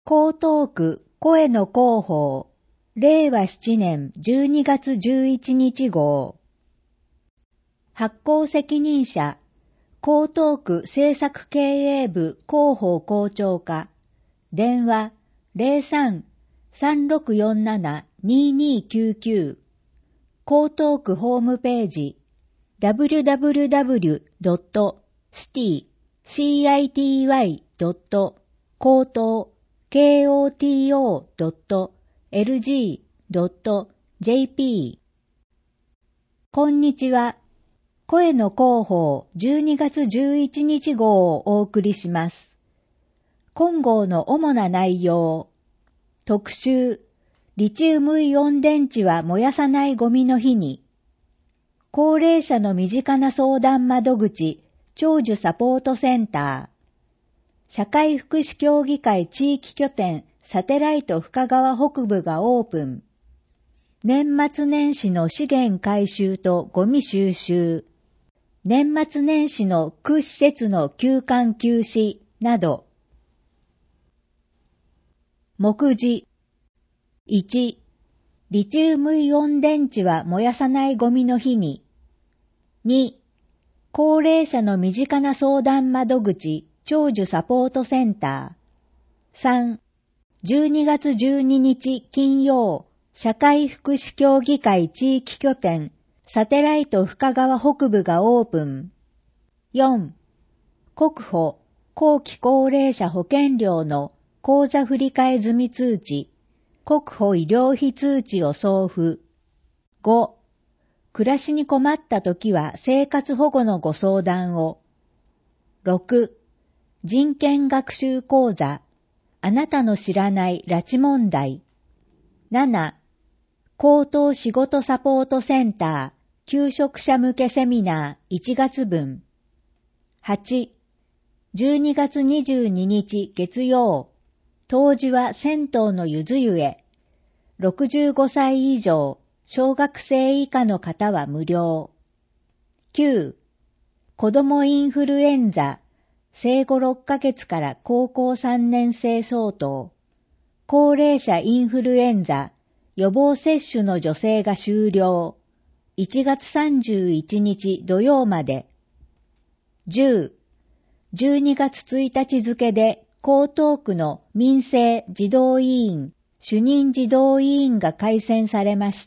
江東区声の広報令和7年12月11日号発行責任者江東区政策経営部広報校長課電話 03-3647-2299 江東区ホームページ www.city.koto.lg.jp こんにちは。声の広報12月11日号をお送りします。今号の主な内容。特集、リチウムイオン電池は燃やさないゴミの日に。高齢者の身近な相談窓口、長寿サポートセンター。社会福祉協議会地域拠点サテライト深川北部がオープン。年末年始の資源回収とゴミ収集。年末年始の区施設の休館休止など。目次。1、リチウムイオン電池は燃やさないゴミの日に。2、高齢者の身近な相談窓口、長寿サポートセンター。3、12月12日金曜、社会福祉協議会地域拠点、サテライト深川北部がオープン。4、国保、後期高齢者保険料の口座振替済通知、国保医療費通知を送付。5、暮らしに困ったときは生活保護のご相談を。6、人権学習講座、あなたの知らない拉致問題。7、高等仕事サポートセンター、求職者向けセミナー1月分。8、12月22日月曜、当時は銭湯のゆず湯へ。65歳以上、小学生以下の方は無料。9、子どもインフルエンザ、生後6ヶ月から高校3年生相当。高齢者インフルエンザ、予防接種の助成が終了。1月31日土曜まで。10、12月1日付で江東区の民生児童委員、主任児童委員が改選されました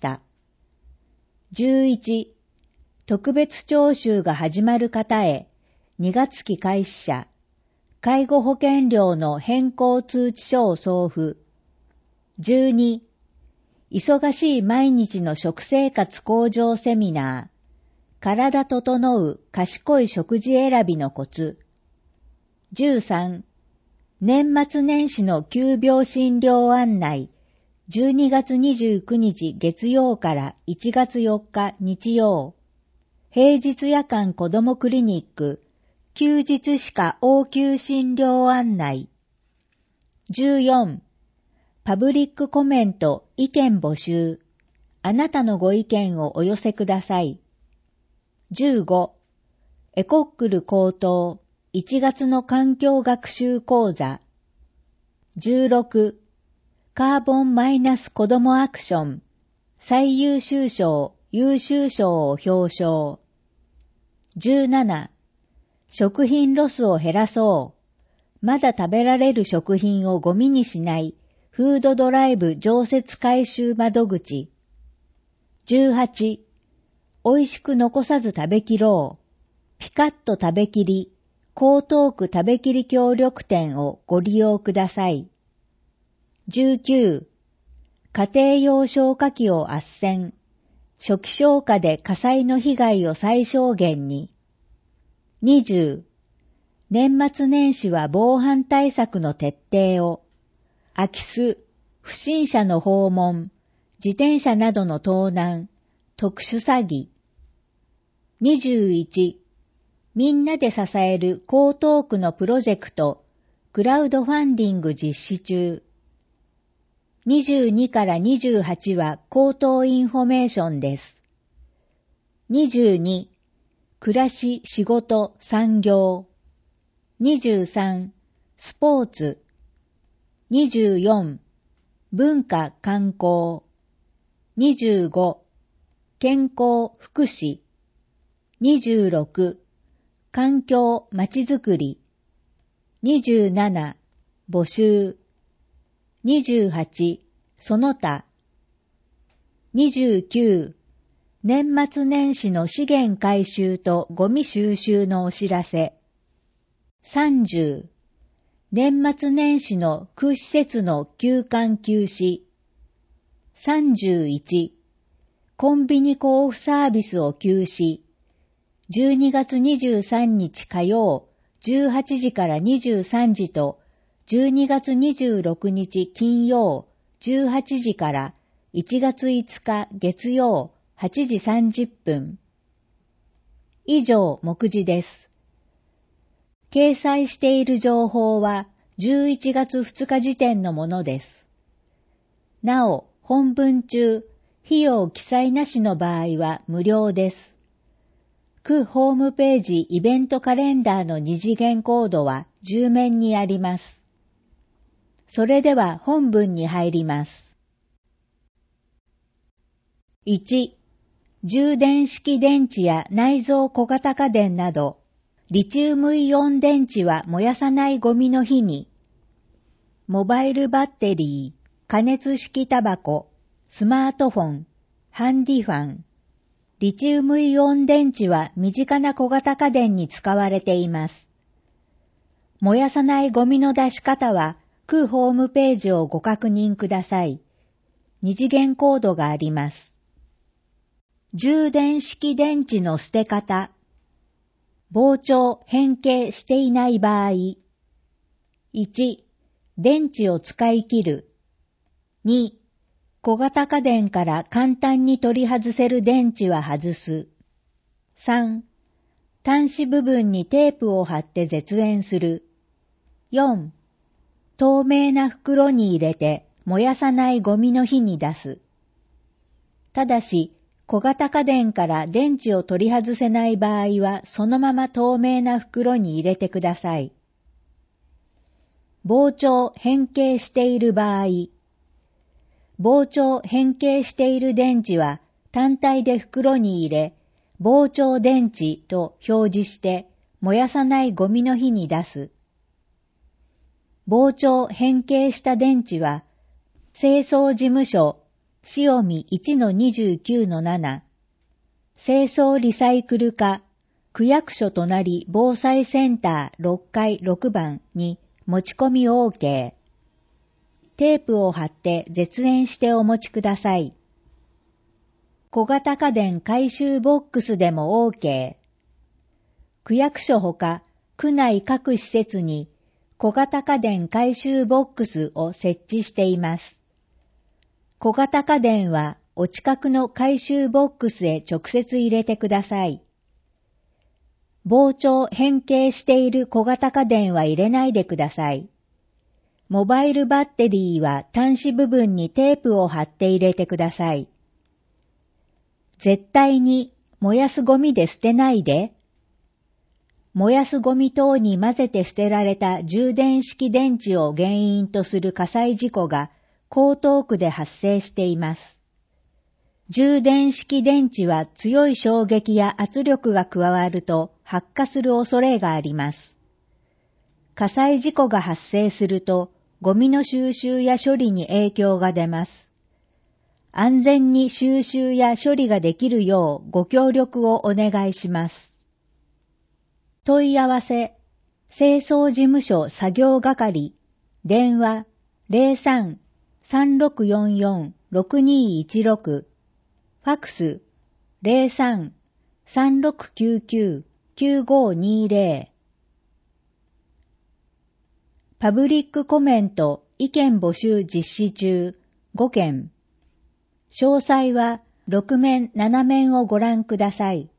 。11、特別徴収が始まる方へ、2月期開始者、介護保険料の変更通知書を送付。12、忙しい毎日の食生活向上セミナー、体整う賢い食事選びのコツ。13、年末年始の急病診療案内、12月29日月曜から1月4日日曜。平日夜間子どもクリニック、休日歯科応急診療案内。14、パブリックコメント意見募集。あなたのご意見をお寄せください。15、エコックル高等1月の環境学習講座。16、カーボンマイナス子どもアクション最優秀賞、優秀賞を表彰。17、食品ロスを減らそう。まだ食べられる食品をゴミにしないフードドライブ常設回収窓口。18、美味しく残さず食べきろう。ピカッと食べきり、江東区食べきり協力店をご利用ください。19、家庭用消火器を斡旋。初期消火で火災の被害を最小限に。20、年末年始は防犯対策の徹底を。空き巣、不審者の訪問、自転車などの盗難、特殊詐欺。21、みんなで支える江東区のプロジェクト、クラウドファンディング実施中。22から28は口頭インフォメーションです。22、暮らし、仕事、産業。23、スポーツ。 24、文化観光。25、健康福祉。26、環境まちづくり。27、募集。28、その他。29、年末年始の資源回収とゴミ収集のお知らせ。30、年末年始の区施設の休館休止。31、コンビニ交付サービスを休止。12月23日火曜18時から23時と12月26日金曜18時から1月5日月曜8時30分。以上、目次です。掲載している情報は11月2日時点のものです。なお、本文中、費用記載なしの場合は無料です。区ホームページイベントカレンダーの二次元コードは10面にあります。それでは本文に入ります。1、充電式電池や内蔵小型家電など、リチウムイオン電池は燃やさないゴミの日に、モバイルバッテリー、加熱式タバコ、スマートフォン、ハンディファン。リチウムイオン電池は身近な小型家電に使われています。燃やさないゴミの出し方は、区ホームページをご確認ください。二次元コードがあります。充電式電池の捨て方。膨張・変形していない場合。1、電池を使い切る。2、小型家電から簡単に取り外せる電池は外す。3、端子部分にテープを貼って絶縁する。4、透明な袋に入れて燃やさないゴミの日に出す。ただし、小型家電から電池を取り外せない場合はそのまま透明な袋に入れてください。膨張・変形している場合。膨張・変形している電池は単体で袋に入れ、膨張電池と表示して燃やさないゴミの日に出す。膨張・変形した電池は、清掃事務所塩見 1-29-7、清掃リサイクル課、区役所隣防災センター6階6番に持ち込み OK。テープを貼って絶縁してお持ちください。小型家電回収ボックスでも OK。区役所ほか区内各施設に小型家電回収ボックスを設置しています。小型家電はお近くの回収ボックスへ直接入れてください。膨張・変形している小型家電は入れないでください。モバイルバッテリーは端子部分にテープを貼って入れてください。絶対に燃やすゴミで捨てないで。燃やすゴミ等に混ぜて捨てられた充電式電池を原因とする火災事故が江東区で発生しています。充電式電池は強い衝撃や圧力が加わると発火する恐れがあります。火災事故が発生するとゴミの収集や処理に影響が出ます。安全に収集や処理ができるようご協力をお願いします。問い合わせ、清掃事務所作業係、電話03-3644-6216、ファクス03-3699-9520。パブリックコメント意見募集実施中5件。詳細は6面7面をご覧ください。